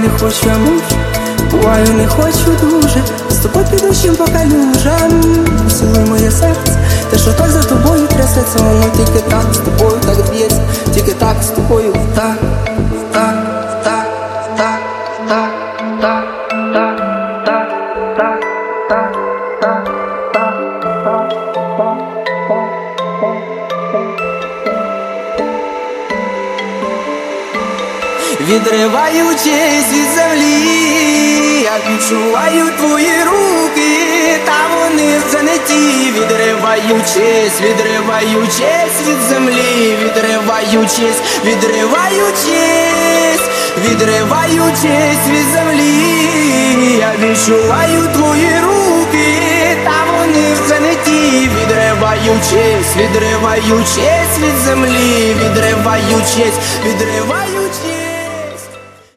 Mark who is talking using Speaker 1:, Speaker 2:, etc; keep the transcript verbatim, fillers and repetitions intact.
Speaker 1: не хочу, я мушу, буваю, не хочу дуже. З тобою під дощем по калюжам. Поцілуй моє серце, те, що так за тобою трясеться, воно тільки так з тобою так б'ється, тільки так з тобою так, так, так, так, так, так, так, так, так, так, так, так, так. Відриваючись від землі, я відчуваю твої руки, та вони вже не ті. Відриваючись, відриваючись від землі, відриваючись, відриваючись, відриваючись від землі, я відчуваю твої руки, та вони вже не ті. Відриваючись, відриваючись від землі, відриваючись, відриваючись.